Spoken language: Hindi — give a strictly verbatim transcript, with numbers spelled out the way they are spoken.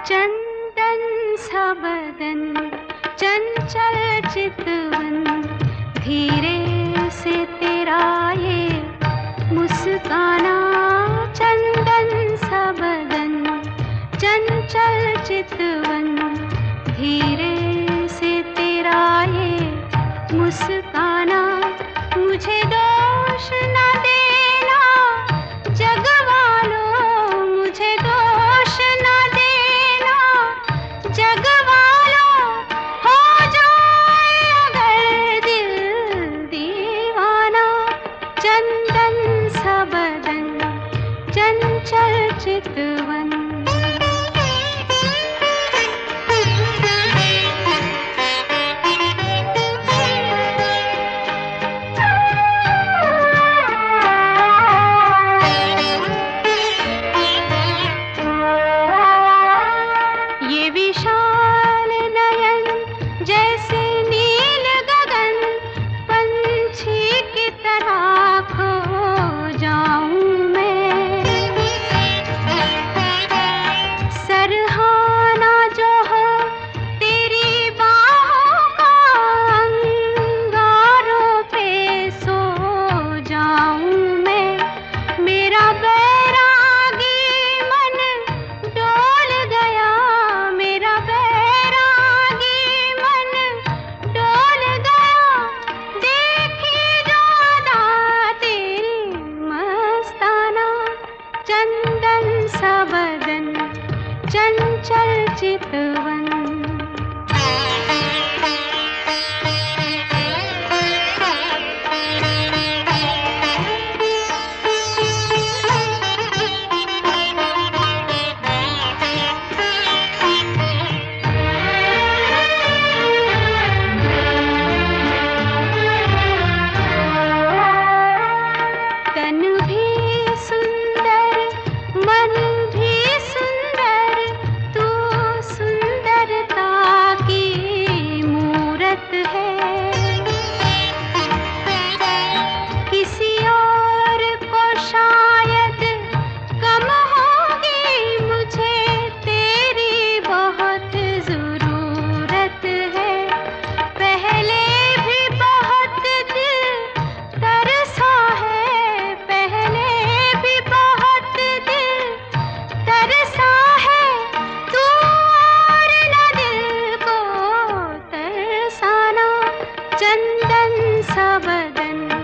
चंदन सा बदन चंचल चितवन, धीरे से तेरा ये मुस्काना। चंदन सा बदन चंचल चितवन, धीरे से तेरा ये मुस्काना। मुझे दोष न देना जग वालों, मुझे दोष न देना जग वालों। हो जाए अगर दिल दीवाना। चंदन सा बदन चंचल चितवन। ये विशाल नयन जैसे नील गगन, पंछी की तरह खो जाऊं मैं। सरहाना जो हो तेरी बाहों का, अंगारों पे सो जाऊं मैं। मेरा बैरागी मन डोल गया, मेरा बैरागी मन डोल गया। देखी जो अदा तेरी मस्ताना। चंदन सा बदन चंचल चितवन। तन भी सुंदर मन भी सुंदर, तू सुंदरता की मूरत है। किसी और को शायद कम होगी, मुझे तेरी बहुत जरूरत है। पहले भी बहुत दिल तरसा है, पहले भी बहुत दिल तरसा है। तू और न दिल को तरसाना। चंदन सा बदन